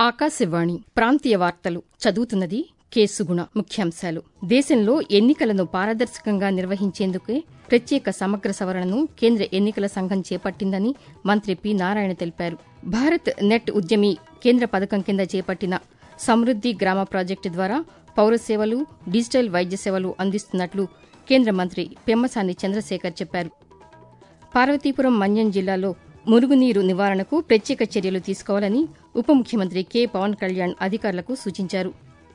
ఆకాశవాణి ప్రాంతీయ వార్తలు చదువుతున్నది కె సుగుణ. ముఖ్యాంశాలు: దేశంలో ఎన్నికలను పారదర్శకంగా నిర్వహించేందుకే ప్రత్యేక సమగ్ర సవరణను కేంద్ర ఎన్నికల సంఘం చేపట్టిందని మంత్రి పి. నారాయణ తెలిపారు. భారత్ నెట్ ఉద్యమి కేంద్ర పథకం కింద చేపట్టిన సమృద్ది గ్రామ ప్రాజెక్టు ద్వారా పౌర సేవలు, డిజిటల్ వైద్య సేవలు అందిస్తున్నట్లు కేంద్ర మంత్రి పెమ్మసాని చంద్రశేఖర్ చెప్పారు. పార్వతీపురం మన్యం జిల్లాలో మురుగునీరు నివారణకు ప్రత్యేక చర్యలు తీసుకోవాలని ఉప ముఖ్యమంత్రి కె. పవన్ కళ్యాణ్ అధికారులకు సూచించారు.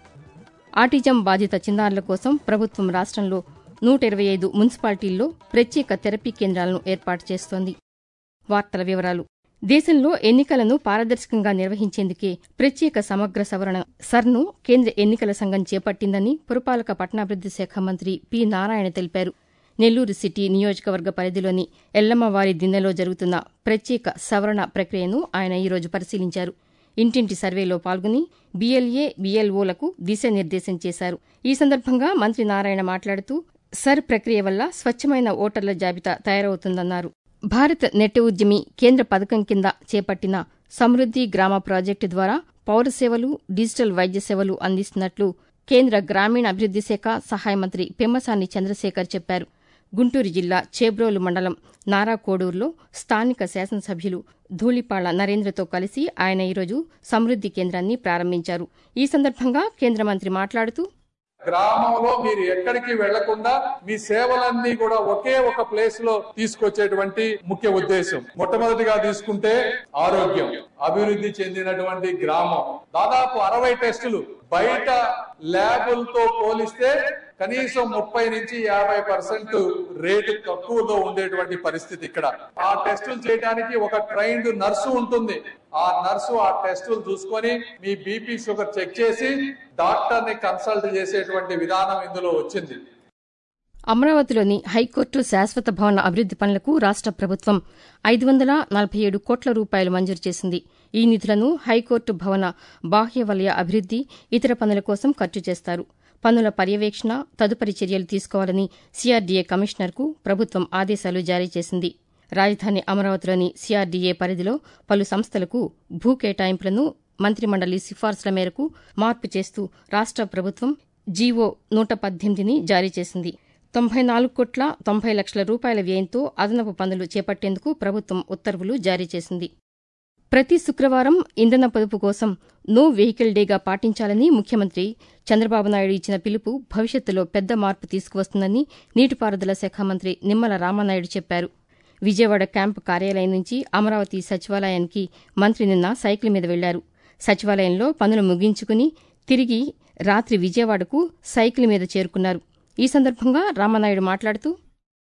ఆటిజం బాధిత చిన్నారుల కోసం ప్రభుత్వం రాష్టంలో 125 మున్సిపాలిటీల్లో ప్రత్యేక థెరపీ కేంద్రాలను ఏర్పాటు చేస్తోంది. వార్తల వివరాలు: దేశంలో ఎన్నికలను పారదర్శకంగా నిర్వహించేందుకే ప్రత్యేక సమగ్ర సవరణ సర్ను కేంద్ర ఎన్నికల సంఘం చేపట్టిందని పురపాలక పట్టణాభివృద్ది శాఖ మంత్రి పి. నారాయణ తెలిపారు. నెల్లూరు సిటీ నియోజకవర్గ పరిధిలోని ఎల్లమ్మవారి దిన్నెలో జరుగుతున్న ప్రత్యేక సవరణ ప్రక్రియను ఆయన ఈరోజు పరిశీలించారు. ఇంటింటి సర్వేలో పాల్గొని బీఎల్ఏ, బీఎల్ఓలకు దిశానిర్దేశం చేశారు. ఈ సందర్భంగా మంత్రి నారాయణ మాట్లాడుతూ సర్ ప్రక్రియ వల్ల స్వచ్ఛమైన ఓటర్ల జాబితా తయారవుతుందన్నారు. భారత్ నెట్ ఉద్యమి కేంద్ర పథకం కింద చేపట్టిన సమృద్ది గ్రామ ప్రాజెక్టు ద్వారా పౌర సేవలు, డిజిటల్ వైద్య సేవలు అందిస్తున్నట్లు కేంద్ర గ్రామీణాభివృద్ది శాఖ సహాయ మంత్రి పెమ్మసాని చంద్రశేఖర్ చెప్పారు. గుంటూరు జిల్లా చేబ్రోలు మండలం నారాకోడూరులో స్థానిక శాసనసభ్యులు ధూళిపాళ్ల నరేంద్రతో కలిసి ఆయన ఈరోజు సమృద్ది కేంద్రాన్ని ప్రారంభించారు. ఈ సందర్భంగా కేంద్ర మంత్రి మాట్లాడుతూ గ్రామంలో మీరు ఎక్కడికి వెళ్లకుండా మీ సేవలన్నీ కూడా ఒకే ఒక ప్లేస్ లో తీసుకొచ్చేటువంటి ముఖ్య ఉద్దేశం. మొట్టమొదటిగా తీసుకుంటే ఆరోగ్యం, అభివృద్ధి చెందినటువంటి గ్రామం. దాదాపు 60 టెస్టులు బయట ల్యాబులతో పోలిస్తే కనీసం 30 నుంచి 50% రేటు తక్కువలో ఉండేటువంటి పరిస్థితి ఇక్కడ. ఆ టెస్టులు చేయడానికి ఒక ట్రైన్డ్ నర్సు ఉంటుంది. ఆ నర్సు ఆ టెస్టులు చూసుకొని మీ బీపీ, షుగర్ చెక్ చేసి డాక్టర్ ని కన్సల్ట్ చేసేటువంటి విధానం ఇందులో వచ్చింది. అమరావతిలోని హైకోర్టు శాశ్వత భవన అభివృద్ది పనులకు రాష్ట ప్రభుత్వం 547 కోట్ల రూపాయలు మంజూరు చేసింది. ఈ నిధులను హైకోర్టు భవన బాహ్య వలయ అభివృద్ది, ఇతర పనుల కోసం ఖర్చు చేస్తారు. పనుల పర్యవేక్షణ, తదుపరి చర్యలు తీసుకోవాలని సీఆర్డీఏ కమిషనర్కు ప్రభుత్వం ఆదేశాలు జారీ చేసింది. రాజధాని అమరావతిలోని సీఆర్డీఏ పరిధిలో పలు సంస్థలకు భూ కేటాయింపులను మంత్రిమండలి సిఫార్సుల మేరకు మార్పు చేస్తూ రాష్ట ప్రభుత్వం జీవో 118ని జారీ చేసింది. 94 కోట్ల 90 లక్షల రూపాయల వ్యయంతో అదనపు పనులు చేపట్టేందుకు ప్రభుత్వం ఉత్తర్వులు జారీ చేసింది. ప్రతి శుక్రవారం ఇంధన పొదుపు కోసం నో వెహికల్ డేగా పాటించాలని ముఖ్యమంత్రి చంద్రబాబు నాయుడు ఇచ్చిన పిలుపు భవిష్యత్తులో పెద్ద మార్పు తీసుకువస్తుందని నీటిపారుదల శాఖ మంత్రి నిమ్మల రామానాయుడు చెప్పారు. విజయవాడ క్యాంపు కార్యాలయం నుంచి అమరావతి సచివాలయానికి మంత్రి నిన్న సైకిల్ మీద వెళ్లారు. సచివాలయంలో పనులు ముగించుకుని తిరిగి రాత్రి విజయవాడకు సైకిల్ మీద చేరుకున్నారు. ఈ సందర్భంగా రామానాయుడు మాట్లాడుతూ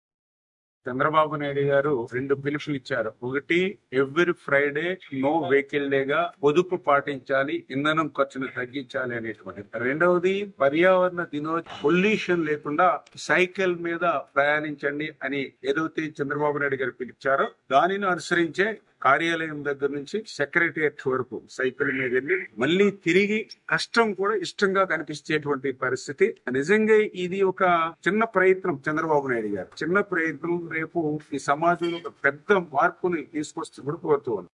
చంద్రబాబు నాయుడు గారు 2 పిలుపులు ఇచ్చారు. ఒకటి, ఎవ్రీ ఫ్రైడే నో వెహికల్ డేగా పొదుపు పాటించాలి, ఇంధనం ఖర్చును తగ్గించాలి అనేటువంటి. రెండవది, పర్యావరణ పొల్యూషన్ లేకుండా సైకిల్ మీద ప్రయాణించండి అని ఏదైతే చంద్రబాబు నాయుడు గారు పిలిచారో దానిని అనుసరించే కార్యాలయం దగ్గర నుంచి సెక్రటరియట్ వరకు సైకిల్ మీద వెళ్ళి మళ్ళీ తిరిగి కష్టం కూడా ఇష్టంగా కనిపించేటువంటి పరిస్థితి. నిజంగా ఇది ఒక చిన్న ప్రయత్నం చంద్రబాబు నాయుడు గారు. చిన్న ప్రయత్నం రేపు ఈ సమాజంలో ఒక పెద్ద మార్పుని తీసుకొస్తూ కోరుతున్నాను.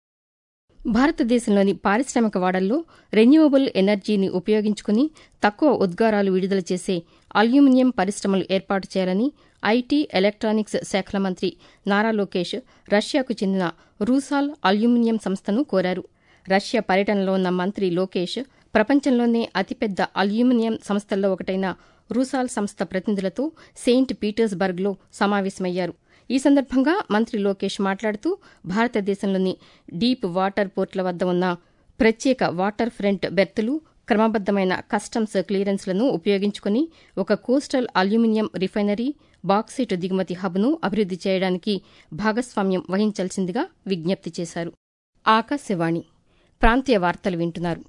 భారతదేశంలోని పారిశ్రామిక వాడల్లో రెన్యూవబుల్ ఎనర్జీని ఉపయోగించుకుని తక్కువ ఉద్గారాలు విడుదల చేసే అల్యూమినియం పరిశ్రమలు ఏర్పాటు చేయాలని ఐటీ, ఎలక్ట్రానిక్స్ శాఖల మంత్రి నారా లోకేష్ రష్యాకు చెందిన రూసాల్ అల్యూమినియం సంస్థను కోరారు. రష్యా పర్యటనలో ఉన్న మంత్రి లోకేష్ ప్రపంచంలోనే అతిపెద్ద అల్యూమినియం సంస్థల్లో ఒకటైన రూసాల్ సంస్థ ప్రతినిధులతో సెయింట్ పీటర్స్బర్గ్లో సమావేశమయ్యారు. ఈ సందర్భంగా మంత్రి లోకేష్ మాట్లాడుతూ భారతదేశంలోని డీప్ వాటర్ పోర్ట్ల వద్ద ఉన్న ప్రత్యేక వాటర్ ఫ్రంట్ బెర్తులు, క్రమబద్దమైన కస్టమ్స్ క్లియరెన్స్లను ఉపయోగించుకుని ఒక కోస్టల్ అల్యూమినియం రిఫైనరీ, బాక్సైట్ దిగుమతి హబ్ను అభివృద్ది చేయడానికి భాగస్వామ్యం వహించాల్సిందిగా విజ్ఞప్తి చేశారు. ఆకాశవాణి ప్రాంతీయ వార్తలు వింటున్నారు.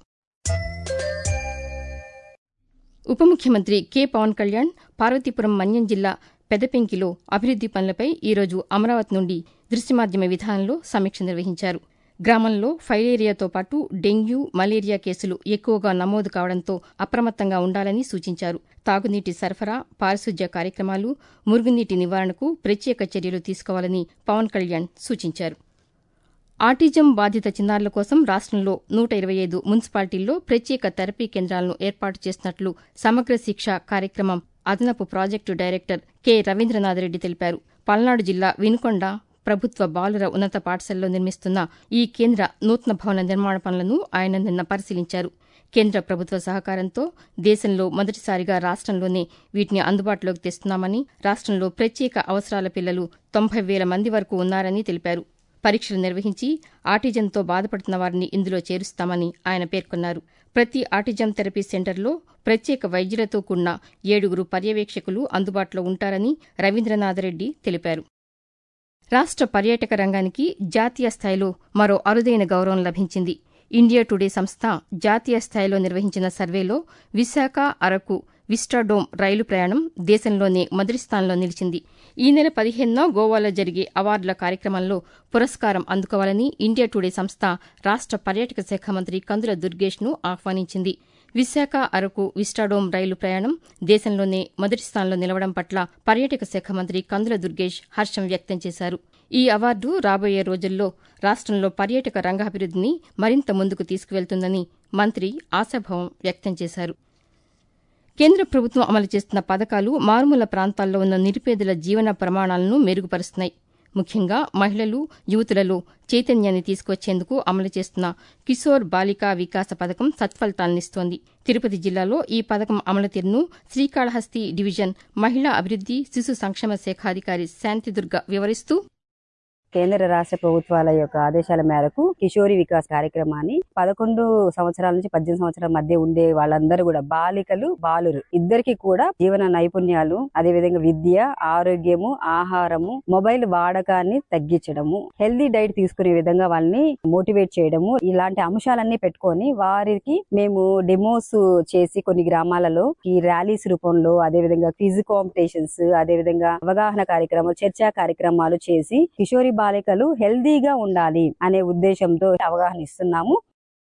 ఉప ముఖ్యమంత్రి కె. పవన్ కళ్యాణ్ పార్వతీపురం మన్యం జిల్లా పెదపెంకిలో అభివృద్ది పనులపై ఈరోజు అమరావతి నుండి దృశ్యమాధ్యమ విధానంలో సమీక్ష నిర్వహించారు. గ్రామంలో ఫైలేరియాతో పాటు డెంగ్యూ, మలేరియా కేసులు ఎక్కువగా నమోదు కావడంతో అప్రమత్తంగా ఉండాలని సూచించారు. తాగునీటి సరఫరా, పారిశుధ్య కార్యక్రమాలు, మురుగునీటి నివారణకు ప్రత్యేక చర్యలు తీసుకోవాలని పవన్ కళ్యాణ్ సూచించారు. ఆటిజం బాధిత చిన్నారుల కోసం రాష్ట్రంలో 125 మున్సిపాలిటీల్లో ప్రత్యేక థెరపీ కేంద్రాలను ఏర్పాటు చేసినట్లు సమగ్ర శిక్ష కార్యక్రమం అదనపు project director K Ravindranath Reddy తెలిపారు. పల్నాడు జిల్లా వినుకొండ ప్రభుత్వ బాలుర ఉన్నత పాఠశాలలో నిర్మిస్తున్న ఈ కేంద్ర నూతన భవన నిర్మాణ పనులను ఆయన నిన్న పరిశీలించారు. కేంద్ర ప్రభుత్వ సహకారంతో దేశంలో మొదటిసారిగా రాష్ట్రంలోనే వీటిని అందుబాటులోకి తెస్తున్నామని, రాష్ట్రంలో ప్రత్యేక అవసరాల పిల్లలు 90,000 మంది వరకు ఉన్నారని తెలిపారు. పరీక్షలు నిర్వహించి ఆటిజంతో బాధపడుతున్న వారిని ఇందులో చేరుస్తామని ఆయన పేర్కొన్నారు. ప్రతి ఆటిజం థెరపీ సెంటర్లో ప్రత్యేక వైద్యులతో కూడిన 7 పర్యవేక్షకులు అందుబాటులో ఉంటారని రవీంద్రనాథరెడ్డి తెలిపారు. రాష్ట్ర పర్యాటక రంగానికి జాతీయ స్థాయిలో మరో అరుదైన గౌరవం లభించింది. ఇండియా టుడే సంస్థ జాతీయ స్థాయిలో నిర్వహించిన సర్వేలో విశాఖ అరకు విస్టాడోమ్ రైలు ప్రయాణం దేశంలోనే మొదటి స్థానంలో నిలిచింది. ఈ నెల 15న గోవాలో జరిగే అవార్డుల కార్యక్రమంలో పురస్కారం అందుకోవాలని ఇండియా టుడే సంస్థ రాష్ట్ర పర్యాటక శాఖ మంత్రి కందుల దుర్గేష్ను ఆహ్వానించింది. విశాఖ అరకు విస్టాడోమ్ రైలు ప్రయాణం దేశంలోనే మొదటి స్థానంలో నిలవడం పట్ల పర్యాటక శాఖ మంత్రి కందుల దుర్గేష్ హర్షం వ్యక్తం చేశారు. ఈ అవార్డు రాబోయే రోజుల్లో రాష్ట్రంలో పర్యాటక రంగాభివృద్ధిని మరింత ముందుకు తీసుకువెళ్తుందని మంత్రి ఆశాభావం వ్యక్తం చేశారు. కేంద్ర ప్రభుత్వం అమలు చేస్తున్న పథకాలు మారుమూల ప్రాంతాల్లో ఉన్న నిరుపేదల జీవన ప్రమాణాలను మెరుగుపరుస్తున్నాయి. ముఖ్యంగా మహిళలు, యువతులలో చైతన్యాన్ని తీసుకొచ్చేందుకు అమలు చేస్తున్న కిశోర్ బాలికా వికాస పథకం సత్ఫలితాలనిస్తోంది. తిరుపతి జిల్లాలో ఈ పథకం అమలు తీరును శ్రీకాళహస్తి డివిజన్ మహిళా అభివృద్ది, శిశు సంక్షేమ శాఖాధికారి శాంతిదుర్గ వివరిస్తూ, కేంద్ర రాష్ట్ర ప్రభుత్వాల యొక్క ఆదేశాల మేరకు కిషోరి వికాస్ కార్యక్రమాన్ని 11 సంవత్సరాల నుంచి 18 సంవత్సరాల మధ్య ఉండే వాళ్ళందరూ కూడా బాలికలు, బాలురు ఇద్దరికి కూడా జీవన నైపుణ్యాలు, అదేవిధంగా విద్య, ఆరోగ్యము, ఆహారము, మొబైల్ వాడకాన్ని తగ్గించడము, హెల్దీ డైట్ తీసుకునే విధంగా వాళ్ళని మోటివేట్ చేయడము, ఇలాంటి అంశాలన్నీ పెట్టుకొని వారికి మేము డెమోస్ చేసి కొన్ని గ్రామాలలో ఈ ర్యాలీస్ రూపంలో, అదేవిధంగా క్విజ్ కాంపిటీషన్స్, అదేవిధంగా అవగాహన కార్యక్రమాలు, చర్చా కార్యక్రమాలు చేసి కిషోరి బాలికలు హెల్దీగా ఉండాలి అనే ఉద్దేశంతో అవగాహన ఇస్తున్నాము.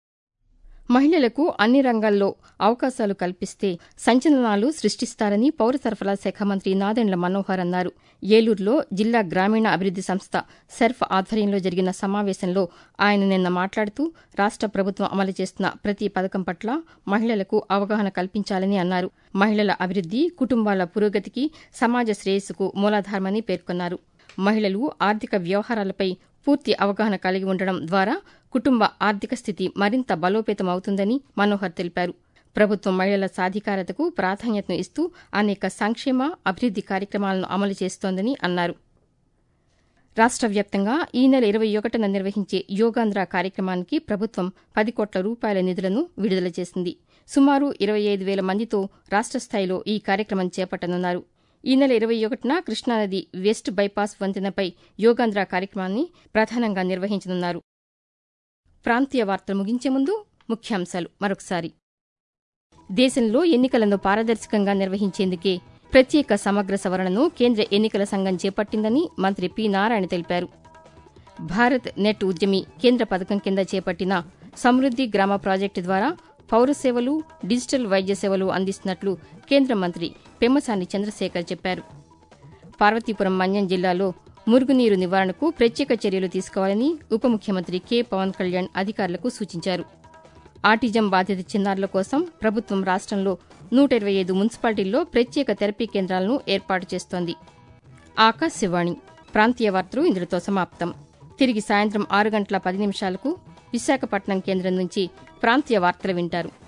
మహిళలకు అన్ని రంగాల్లో అవకాశాలు కల్పిస్తే సంచలనాలు సృష్టిస్తారని పౌర సరఫరా శాఖ మంత్రి నాదెండ్ల మనోహర్ అన్నారు. ఏలూరులో జిల్లా గ్రామీణ అభివృద్ది సంస్థ సెర్ఫ్ ఆధ్వర్యంలో జరిగిన సమావేశంలో ఆయన నిన్న మాట్లాడుతూ రాష్ట్ర ప్రభుత్వం అమలు చేస్తున్న ప్రతి పథకం పట్ల మహిళలకు అవగాహన కల్పించాలని అన్నారు. మహిళల అభివృద్ది, కుటుంబాల పురోగతికి, సమాజ శ్రేయస్సుకు మూలాధారమని పేర్కొన్నారు. మహిళలు ఆర్థిక వ్యవహారాలపై పూర్తి అవగాహన కలిగి ఉండడం ద్వారా కుటుంబ ఆర్థిక స్థితి మరింత బలోపేతమవుతుందని మనోహర్ తెలిపారు. ప్రభుత్వం మహిళల సాధికారతకు ప్రాధాన్యతను ఇస్తూ అనేక సంక్షేమ, అభివృద్ది కార్యక్రమాలను అమలు చేస్తోందని అన్నారు. రాష్ట్ర వ్యాప్తంగా ఈ నెల 21న నిర్వహించే యోగాంధ్ర కార్యక్రమానికి ప్రభుత్వం 10 కోట్ల రూపాయల నిధులను విడుదల చేసింది. సుమారు 25,000 మందితో రాష్ట్ర స్థాయిలో ఈ కార్యక్రమం చేపట్టనున్నారు. ఈ నెల 21న కృష్ణానది వెస్ట్ బైపాస్ వంతెనపై యోగాంధ్ర కార్యక్రమాన్ని ప్రధానంగా నిర్వహించనున్నారు. ప్రాంతీయ వార్తలు ముగించే ముందు ముఖ్యాంశాలు మరొకసారి. దేశంలో ఎన్నికలను పారదర్శకంగా నిర్వహించేందుకే ప్రత్యేక సమగ్ర సవరణను కేంద్ర ఎన్నికల సంఘం చేపట్టిందని మంత్రి పి. నారాయణ తెలిపారు. భారత్ నెట్ ఉద్యమి కేంద్ర పథకం కింద చేపట్టిన సమృద్ది గ్రామ ప్రాజెక్టు ద్వారా పౌర సేవలు, డిజిటల్ వైద్య సేవలు అందిస్తున్నట్లు కేంద్ర మంత్రి పెమ్మసాని చంద్రశేఖర్ చెప్పారు. పార్వతీపురం మన్యం జిల్లాలో మురుగునీరు నివారణకు ప్రత్యేక చర్యలు తీసుకోవాలని ఉప ముఖ్యమంత్రి కె. పవన్ కళ్యాణ్ అధికారులకు సూచించారు. ఆటిజం బాధిత చిన్నారుల కోసం ప్రభుత్వం రాష్ట్రంలో 125 మున్సిపాలిటీల్లో ప్రత్యేక థెరపీ కేంద్రాలను ఏర్పాటు చేస్తోంది. ఆకాశవాణి ప్రాంతీయ వార్తలు ఇందులో సమాప్తం. తిరిగి సాయంత్రం 6 గంటల 10 నిమిషాలకు విశాఖపట్నం కేంద్రం నుంచి ప్రాంతీయ వార్తలు వింటారు.